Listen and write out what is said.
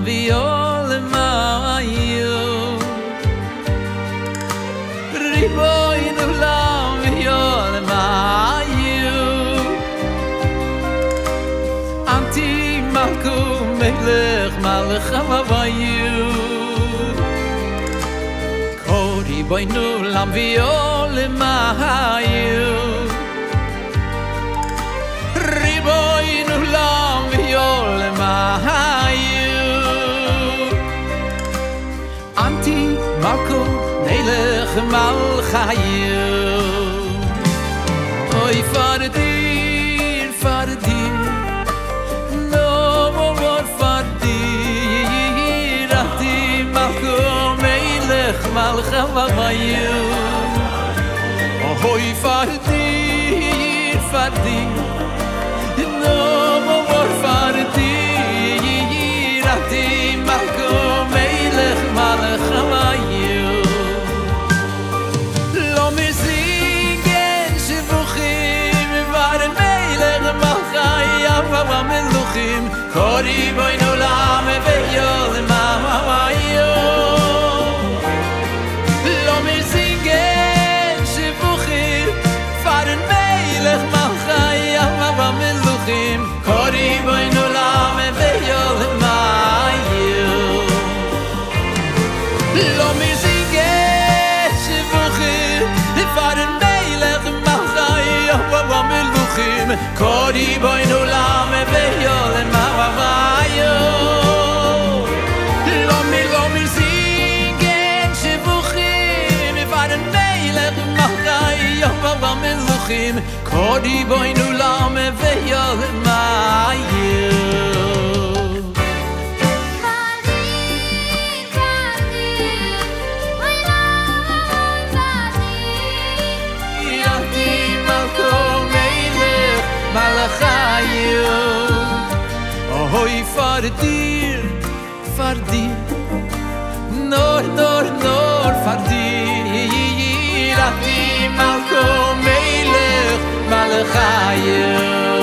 ויעולמאיו ריבונו עולם ויעולמאיו אנטי מלכו מלך מלך אביו ריבונו עולם ויעולמאיו ריבונו עולם ויעולמאיו אנטי מלכו מלך מלכיו אוי פארדיר פארדיר no more פארדיר אנטי מלכו מלך מלכיו אוי פארדיר פארדיר no more פארדיר אנטי מלכו מלך מלכיו לא מזיגן שבוכים ועד מלך מלכיו והמלוכים קורי בוין עולם ויעולמאיו לא מזיגן שבוכים ועד מלך מלכיו והמלוכים קורי בוין עולם ויעולמאיו לא מזיגן שבוכים ועד מלך מלכיו והמלוכים קורי בוין עולם ויעולמאיו לא מזיגן שבוכים ועד מלך מלכיו והמלוכים קורי בוין עולם ויעולמאיו Oy fardir fardir nor fardir ati malko melech malchayo